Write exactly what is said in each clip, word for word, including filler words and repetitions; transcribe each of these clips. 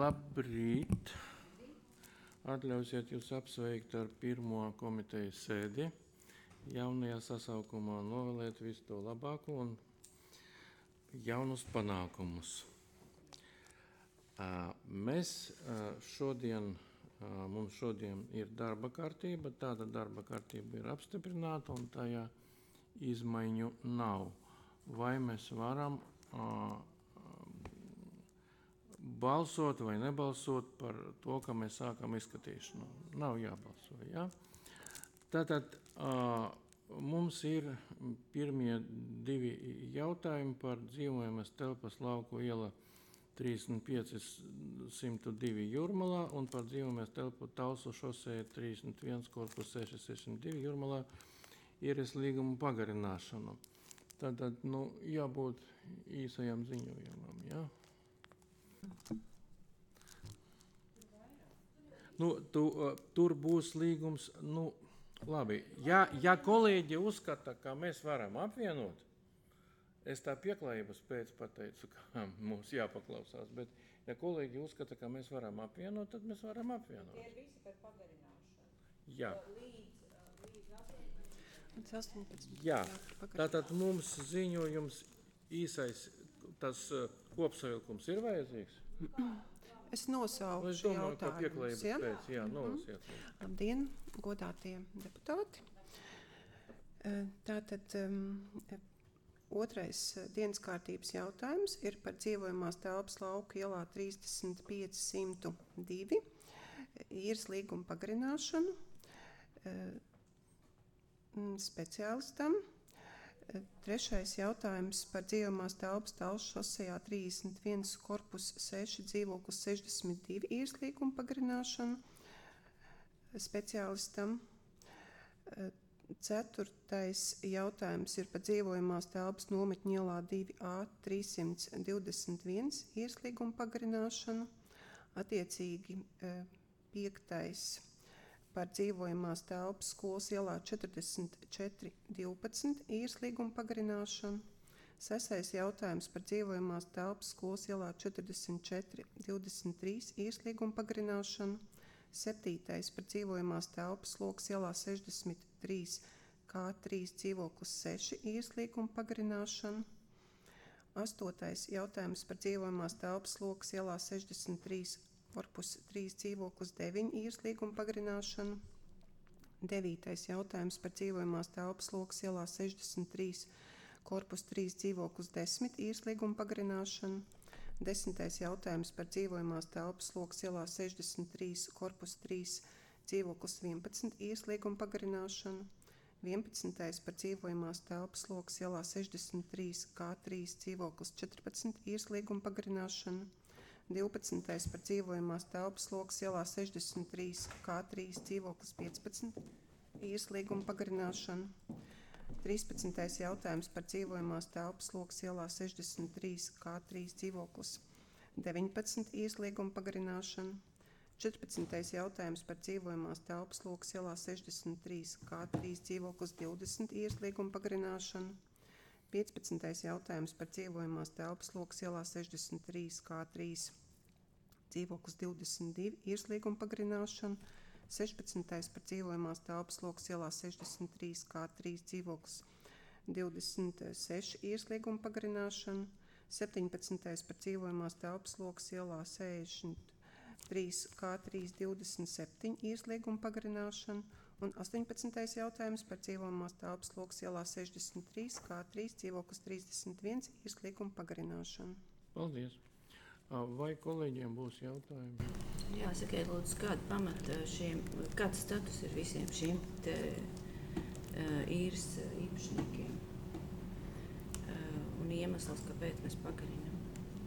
Labrīt! Atļausiet jūs apsveikt ar pirmo komitejas sēdi. Jaunajā sasaukumā novēlēt visu to labāko un jaunus panākumus. Mēs šodien, mums šodien ir darba kārtība, tāda darba kārtība ir apstiprināta un tajā izmaiņu nav. Vai mēs varam balsot vai nebalsot par to, ka mēs sākam izskatīšanu? Nav jābalso, jā? Tātad mums ir pirmie divi jautājumi par dzīvojamas telpas lauku iela trīsdesmit pieci simts divi Jūrmalā un par dzīvojamas telpu Talsu šosē trīsdesmit viens korpus seši sešsimt divi Jūrmalā īres līgumu pagarināšanu. Tātad, nu, jābūt īsajam ziņojumam, jā? Nu, tu, tur būs līgums, nu, labi, ja, ja kolēģi uzskata, ka mēs varam apvienot, es tā pieklājības pēc pateicu, ka mums jāpaklausās, bet ja kolēģi uzskata, ka mēs varam apvienot, tad mēs varam apvienot. Tie ir visi par pagarināšanu. Jā. Līdz, līdz astoņpadsmit. Jā, tātad mums ziņojums īsais, tas kopsavilkums ir vajadzīgs? Es nosaucu es domāju, ka jautājumus. pieklājības Ja? pēc, jā, nolasiet. Labdien, godātie deputāti. Tātad um, otrais dienas kārtības jautājums ir par dzīvojamās telpas lauku ielā trīsdesmit pieci simt divi īres līguma pagarināšanu speciālistam. Trešais jautājums par dzīvojamās telpas Talsu šosejā trīsdesmit viens korpus seši dzīvoklis sešdesmit divi īres līguma pagarināšanu speciālistam. Ceturtais jautājums ir par dzīvojamās telpas nometņu ielā divi A trīssimt divdesmit viens īres līguma pagarināšanu. Attiecīgi piektais par dzīvojamās telpas skolas ielā četrdesmit četri divpadsmit īres līguma pagarināšanu. Sestais jautājums par dzīvojamās telpas skolas ielā četrdesmit četri divdesmit trīs īres līguma pagarināšanu. Septītais par dzīvojamās telpas lokas ielā sešdesmit trīs K trīs dzīvoklis seši īres līguma pagarināšanu. Astotais jautājums par dzīvojamās telpas lokas ielā sešdesmit trīs korpus trīs dzīvoklis deviņi īres līguma pagarināšanu. Devītais jautājums par dzīvojamās telpas lokas ielā sešdesmit trīs korpus trīs dzīvoklis desmit īres līguma pagarināšanu. Desmitais jautājums par dzīvojamās telpas lokas ielā sešdesmit trīs korpus trīs dzīvoklis vienpadsmit īres līguma pagarināšanu. Vienpadsmitais par dzīvojamās telpas lokas ielā sešdesmit trīs K trīs dzīvoklis četrpadsmit īres līguma pagarināšanu. divpadsmitais par dzīvojamās telpas lokas ielā sešdesmit trīs K trīs dzīvoklis piecpadsmit īres līguma pagarināšanu. trīspadsmitais jautājums par dzīvojamās telpas lokas ielā sešdesmit trīs K trīs dzīvoklis deviņpadsmit īres līguma pagarināšanu. četrpadsmitais jautājums par dzīvojamās telpas lokas ielā sešdesmit trīs K trīs dzīvoklis divdesmit īres līguma pagarināšanu. piecpadsmitais jautājums par dzīvojamās telpas lokas ielā sešdesmit trīs K trīs dzīvoklis divdesmit divi īres līguma pagarināšanu. sešpadsmitais par dzīvojamās telpas lokas ielā sešdesmit trīs K trīs dzīvoklis divdesmit seši īres līguma pagarināšanu. septiņpadsmitais par dzīvojamās telpas lokas ielā sešdesmit trīs K trīs divdesmit septiņi īres līguma pagarināšanu. Un astoņpadsmitais jautājums par dzīvojamās telpas lokas ielā sešdesmit trīs K trīs dzīvoklis trīsdesmit viens īres līguma pagarināšanu. Paldies. Vai kolēģiem būs jautājumi? Jā, sakiet, lūdzu, kāda pamata šiem, kāds status ir visiem šiem te, uh, īres īpašniekiem uh, un iemesls, kāpēc mēs pagarinām?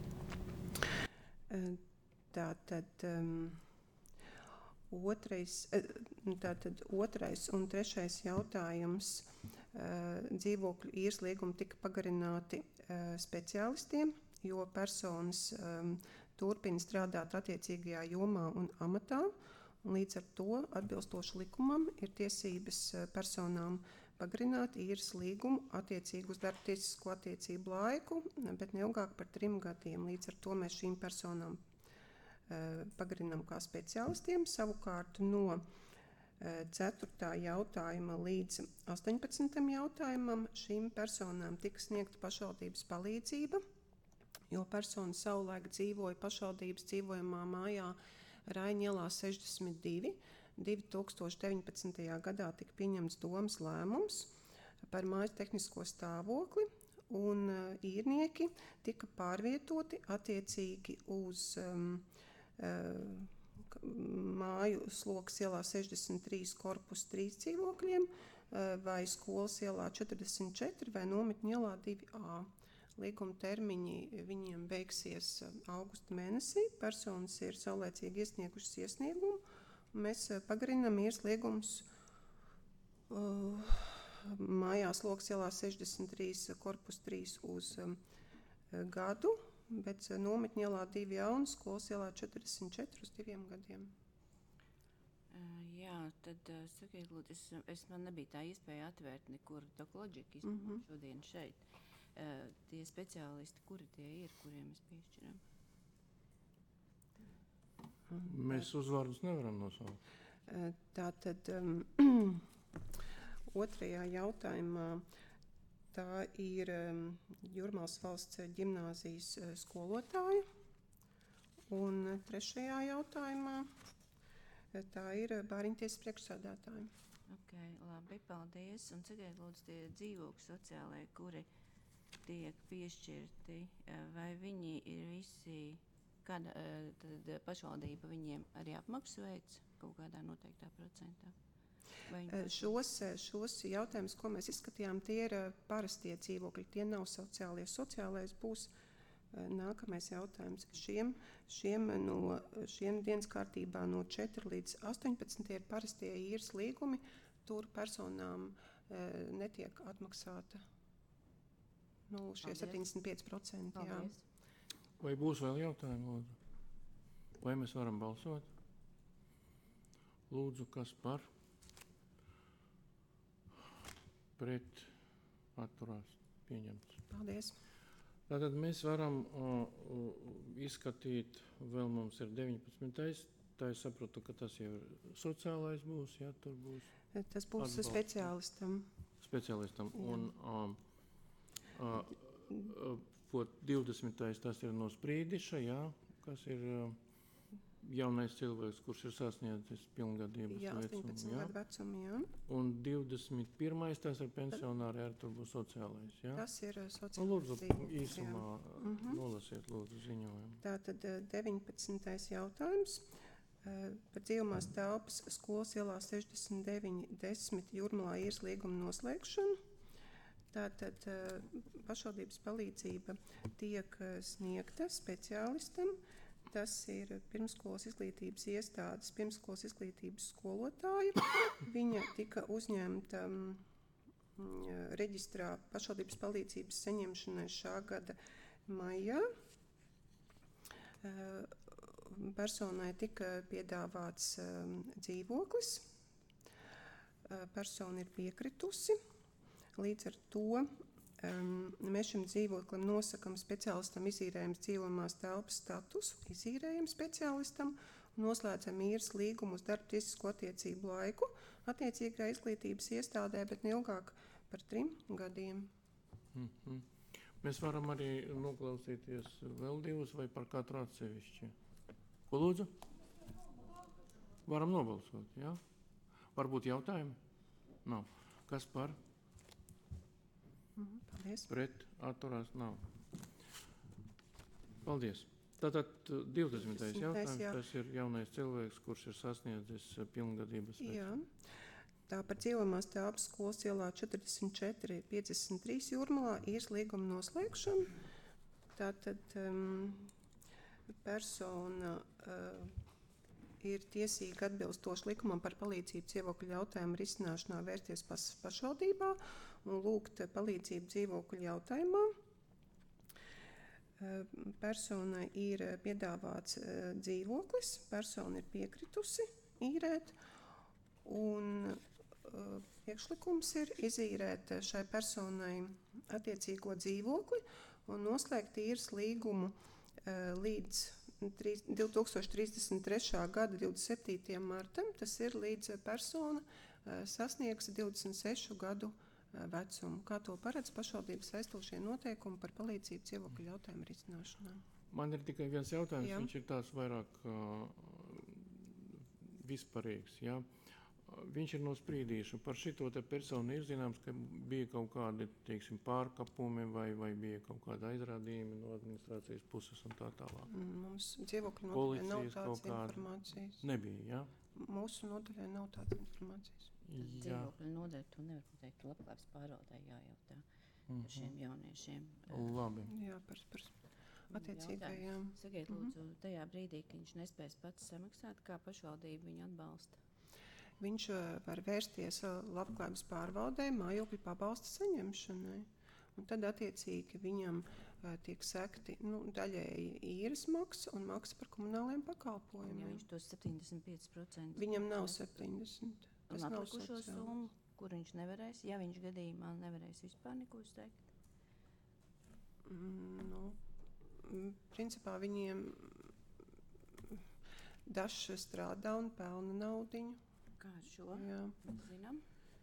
Tātad... Um, Otrais, tātad otrais un trešais jautājums dzīvokļu īres līgumi tika pagarināti speciālistiem, jo personas turpina strādāt attiecīgajā jomā un amatā. Un līdz ar to atbilstoši likumam ir tiesības personām pagarināt īres līgumu attiecīgi uz darbtiesisko attiecību laiku, bet neilgāk par trim gadiem. Līdz ar to mēs šīm personām pagarinām kā speciālistiem. Savukārt no ceturtā jautājuma līdz astoņpadsmitam jautājumam šīm personām tika sniegta pašvaldības palīdzība, jo persona savulaik dzīvoja pašvaldības dzīvojamā mājā Raiņa ielā sešdesmit divi. divi tūkstoši deviņpadsmitajā gadā tika pieņemts domas lēmums par mājas tehnisko stāvokli, un īrnieki tika pārvietoti attiecīgi uz um, uh, māju Slokas ielā sešdesmit trīs korpus trīs dzīvokļiem vai Skolas ielā četrdesmit četri vai Nometņu ielā divi A. Līguma termiņi viņiem beigsies augusta mēnesī. Personas ir saulēcīgi iesniegušas iesniegumu. Mēs pagarinām īres līgumus uh, mājā Slokas ielā sešdesmit trīs korpus trīs uz um, gadu, bet Nometņu ielā divi A un Skolas ielā četrdesmit četri uz diviem gadiem. Uh, jā, tad uh, sakiet, lūdzu, es, es man nebija tā iespēja atvērt nekur Dokloģiku izmantot mm -hmm. šodien šeit. Uh, tie speciālisti, kuri tie ir, kuriem mēs piešķiram? Mēs uzvārdus nevaram nosaukt. Uh, tātad um, otrajā jautājumā tā ir um, Jūrmālas valsts ģimnāzijas uh, skolotāja, un trešajā jautājumā uh, tā ir uh, bāriņtiesas priekšsēdētāja. Ok, labi, paldies. Un sakiet, lūdzu, tie dzīvokļi sociālai, kuri tiek piešķirti, uh, vai viņi ir visi, kāda uh, tad pašvaldība viņiem arī apmaksu veids kaut kādā noteiktā procentā? Šos, šos jautājumus, ko mēs izskatījām, tie ir parastie dzīvokļi, tie nav sociālie. Sociālais būs nākamais jautājums. Šiem, šiem, no, šiem dienas kārtībā no četri līdz astoņpadsmit ir parastie īres līgumi, tur personām e, netiek atmaksāta nu, šie Paldies. septiņdesmit pieci procenti. Jā. Vai būs vēl jautājumi, lūdzu? Vai mēs varam balsot? Lūdzu, kas par? Pret atturās pieņemts. Paldies. Tātad mēs varam uh, izskatīt, vēl mums ir deviņpadsmitais. Tā es saprotu, ka tas jau ir sociālais būs, jā, tur būs. Tas būs atbalsts. speciālistam. Speciālistam. Jā. Un um, uh, uh, uh, divdesmitais tas ir no Sprīdiša, jā, kas ir uh, jaunais cilvēks, kurš ir sasniedzis pilngadības jā, vecumu. astoņpadsmit gadu vecumu, jā. Un divdesmit pirmais tas ir pensionāri, ar tur būs sociālais, jā? Tas ir sociālais. Nu, lūdzu, dzīvoklis, īsumā mhm. nolasiet, lūdzu, ziņojumu. Tātad deviņpadsmitais jautājums par dzīvumās telpas Skolas ielā sešdesmit deviņi desmit Jūrmalā īres līguma noslēgšanu. Tātad pašvaldības palīdzība tiek sniegta speciālistam. Tas ir pirmskolas izglītības iestādes, pirmskolas izglītības skolotāja. Viņa tika uzņemta um, reģistrā pašvaldības palīdzības saņemšanai šā gada maijā. Uh, personai tika piedāvāts um, dzīvoklis. Uh, persona ir piekritusi. Līdz ar to Um, mēs šim dzīvoklim nosakam speciālistam izīrējams dzīvojamās telpas statusu, izīrējam speciālistam un noslēdzam īres līgumu uz darba tiesisko attiecību laiku attiecīgā izglītības iestādē, bet neilgāk par trim gadiem. Mm-hmm. Mēs varam arī noklausīties vēl divus vai par katru atsevišķi. Ko lūdzu? Varam nobalsot, jā? Varbūt jautājumi? Nav. Kas par? Paldies. Pret atturās nav. Paldies. Tātad divdesmitais jautājums, jā. Tas ir jaunais cilvēks, kurš ir sasniedzis pilngadības vecumu. Jā. Tā par dzīvojamās telpas Skolas ielā četrdesmit četri piecdesmit trīs Jūrmalā īres līguma noslēgšana. Tātad um, persona uh, ir tiesīga atbilstoši likumam par palīdzību dzīvokļu jautājumu risināšanā vērsties pas, pašvaldībā un lūgt palīdzību dzīvokļu jautājumā. Personai ir piedāvāts dzīvoklis, persona ir piekritusi īrēt, un priekšlikums ir izīrēt šai personai attiecīgo dzīvokli un noslēgt īres līgumu līdz tūkstoš trīsdesmit trešā gada divdesmit septītajam martam, tas ir līdz persona uh, sasniegs divdesmit sešu gadu uh, vecumu, kā to paredz pašvaldības aizstošie noteikumi par palīdzību dzīvokļu jautājumu risināšanā. Man ir tikai viens jautājums, Jā. viņš ir tāds vairāk uh, vispārīgs. Ja? Viņš ir nosprīdījuši. Par šito te personu ir zināms, ka bija kaut kādi, teiksim, pārkapumi vai, vai bija kaut kāda aizrādījumi no administrācijas puses un tā tālāk. Mums dzīvokļu nodaļai nav Policijas tādas kaut kāda informācijas. nebija, ja? Mūsu nodaļai nav tādas informācijas. Jā. Dzīvokļu nodaļu to nevar pateikt, labklājības pārvaldē jājautā Mhm. par šiem jauniešiem. Labi. Jā, par, par attiecīgajām. Sakiet, lūdzu, tajā brīdī, ka viņš nespēs pats samaksāt, kā pašvaldība viņu atbalsta? Viņš uh, var vērsties uh, labklājības pārvaldē mājokļu pabalsta saņemšanai. Un tad attiecīgi viņam uh, tiek sekti nu, daļēji īres maksa un maksa par komunāliem Ja pakalpojumiem. viņš tos septiņdesmit pieci procenti Viņam nav septiņdesmit. un Tas nav atlikušo sociāli. summu, kur viņš nevarēs, ja viņš gadījumā nevarēs vispār neko izteikt? Mm, nu, mm, principā viņiem dažs strādā un pelna naudiņu. Kā ar šo? Jā. Mēs zinām.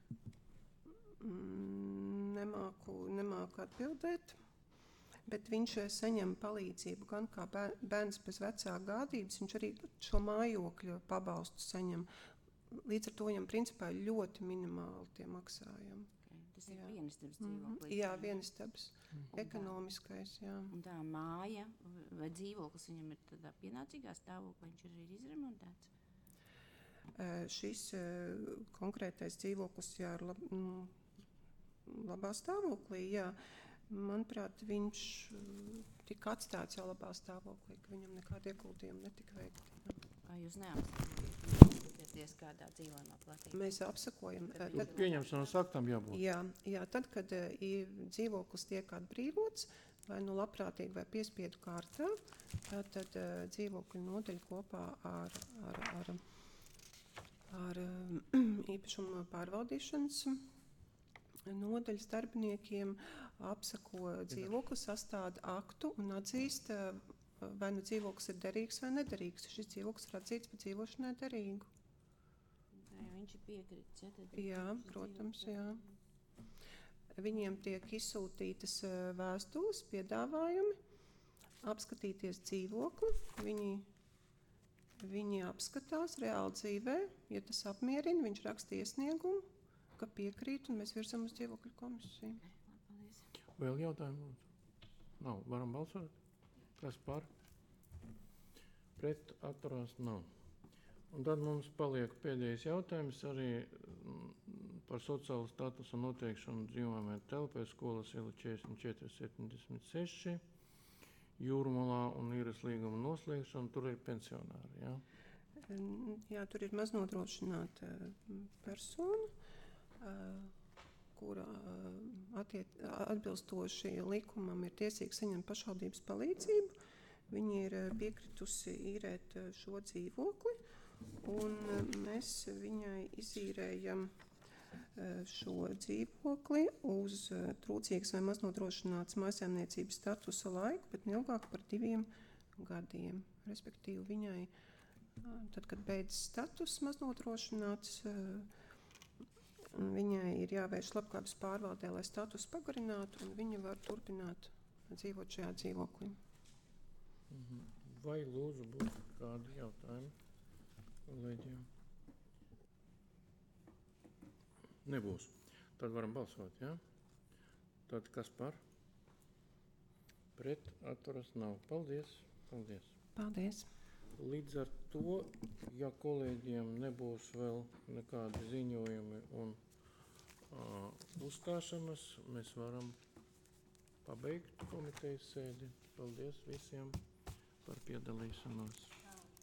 Mm, Nemāku, nemāku atbildēt, bet viņš eh, saņem palīdzību gan kā bē- bērns bez vecā gādības, viņš arī šo mājokļu pabalstu saņem. Līdz ar to viņam principā ir ļoti minimāli tie maksājumi. Okay. Tas ir Jā. vienistabas Mhm. dzīvoklis. Jā, vienistabs, Un tā- ekonomiskais, jā. Un tā māja vai dzīvoklis viņam ir tādā pienācīgā stāvoklī, viņš ir arī izremontēts? Eh, Šis eh, konkrētais dzīvoklis, jā, ir lab, nu, labā stāvoklī, jā. Manuprāt, viņš eh, tika atstāts jau labā stāvoklī, ka viņam nekādi ieguldījumi netika veikti. Vai jūs neapskatāties kādā dzīvojumā platībā? Mēs apsakojam. eh, Nu, Tad, pieņemšanas aktam jābūt. jā, jā, tad, kad eh, i- dzīvoklis tiek atbrīvots, vai nu labprātīgi vai piespiedu kārtā, tad, tad eh, dzīvokļu nodaļa kopā ar, ar, ar, ar eh, īpašumu pārvaldīšanas nodaļas darbiniekiem apsako dzīvokli, sastāda aktu un atzīst, eh, vai nu dzīvoklis ir derīgs vai nederīgs. Šis dzīvoklis ir atzīts par dzīvošanai derīgu. Ja viņš ir piekritis, ja, tad Jā, šis protams, dzīvoklis- jā. Viņiem tiek izsūtītas eh, vēstules, piedāvājumi, apskatīties dzīvokli. Viņi, viņi apskatās reāli dzīvē, ja tas apmierina, viņš raksta iesniegumu, ka piekrīt, un mēs virzam uz dzīvokļu komisiju. Ok, labi, paldies. Vēl jautājumu lūdzu? Nav. Varam balsot? Kas par? Pret atturās nav. Un tad mums paliek pēdējais jautājums arī mm, par sociālo statusu noteikšanu dzīvojamajai telpai skolas iela četrdesmit četri septiņdesmit seši, Jūrmalā un īres līguma noslēgšanu. Tur ir pensionāri, jā? Mm, Jā, tur ir maznodrošināta persona, eh, kura eh, attiec, atbilstoši likumam ir tiesīga saņemt pašvaldības palīdzību. Viņa ir eh, piekritusi īrēt eh, šo dzīvokli, un eh, mēs viņai izīrējam eh, šo dzīvokli uz eh, trūcīgas vai maznodrošinātas mājsaimniecības statusa laiku, bet neilgāk par diviem gadiem. Respektīvi viņai, eh, tad, kad beidzas status maznodrošināts, eh, viņai ir jāvērš labklājības pārvaldē, lai status pagarinātu, un viņa var turpināt dzīvot šajā dzīvoklī. Mhm. Vai lūdzu būtu kādi jautājumi kolēģiem? Nebūs. Tad varam balsot, jā? Tad kas par? Pret atturas nav. Paldies. Paldies. Paldies! Līdz ar to, ja kolēģiem nebūs vēl nekādi ziņojumi un uh, uzstāšanas, mēs varam pabeigt komitejas sēdi. Paldies visiem par piedalīšanos.